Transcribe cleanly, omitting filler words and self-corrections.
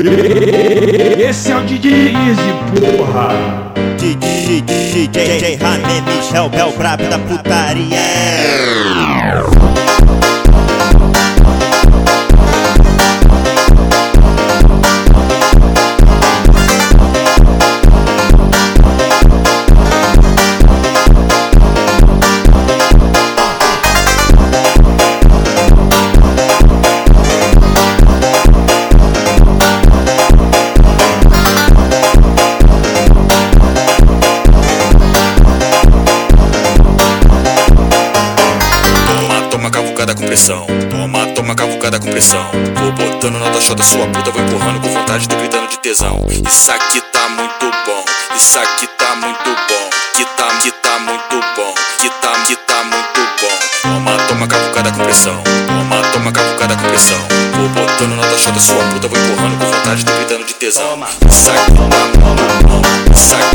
Esse é o DJ Easy, porra. DJ Rané Michel, é o brabo da putaria. Com pressão, toma cavucada com pressão. Vou botando na tocha da sua puta, vou empurrando com vontade, tô gritando de tesão. Isso aqui tá muito bom, isso aqui tá muito bom, que tá muito bom, que tá muito bom. Toma cavucada com pressão, toma cavucada com pressão. Vou botando na tocha da sua puta, vou empurrando com vontade, tô gritando de tesão. Isso aqui tá muito bom, isso aqui